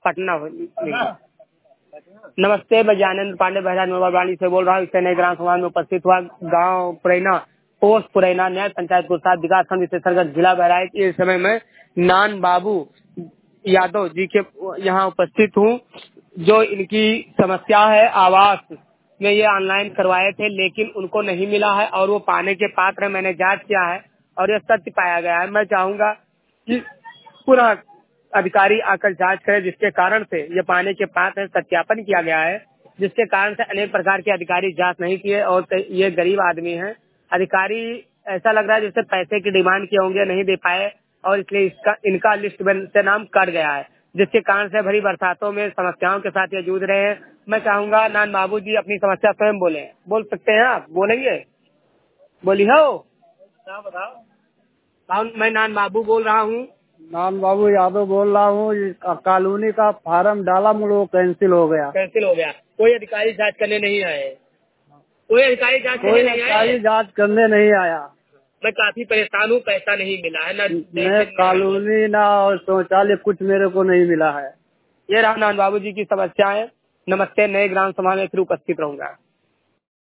पटना। नमस्ते, मैं ज्ञानेंद्र पांडे बहराज नोबावाली से बोल रहा हूँ। इससे नए ग्राम समाज में उपस्थित हुआ गांव पुरैना, पोस्ट पुरैना, न्याय पंचायत गुरसात विकास खंड विशेषज्ञ जिला बहराइच। इस समय में नान बाबू यादव जी के यहाँ उपस्थित हूँ, जो इनकी समस्या है आवास में ये ऑनलाइन करवाए थे लेकिन उनको नहीं मिला है और वो पाने के पात्र है। मैंने जांच किया है और ये सत्य पाया गया है। मैं चाहूंगा कि पुनः अधिकारी आकर जांच करे, जिसके कारण से ये पाने के पात्र है, सत्यापन किया गया है, जिसके कारण से अनेक प्रकार के अधिकारी जांच नहीं किए और ये गरीब आदमी हैं। अधिकारी ऐसा लग रहा है जैसे पैसे की डिमांड किए होंगे, नहीं दे पाए और इसलिए इनका लिस्ट से नाम कट गया है, जिसके कारण से भरी बरसातों में समस्याओं के साथ ये जूझ रहे हैं। मैं चाहूंगा नान बाबू जी अपनी समस्या स्वयं बोल सकते हैं। आप बोलेंगे? बोली हो। मैं नान बाबू बोल रहा हूँ। नान बाबू यादव बोल रहा हूँ। कॉलोनी का फार्म डाला, मुझे वो कैंसिल हो गया। कोई अधिकारी जांच करने नहीं आए? कोई अधिकारी जांच करने नहीं आया। मैं काफी परेशान हूँ, पैसा नहीं मिला है, न कॉलोनी ना और शौचालय कुछ मेरे को नहीं मिला है। ये रहा नान बाबू जी की समस्या है। नमस्ते, नए ग्राम सभा में फिर उपस्थित रहूंगा।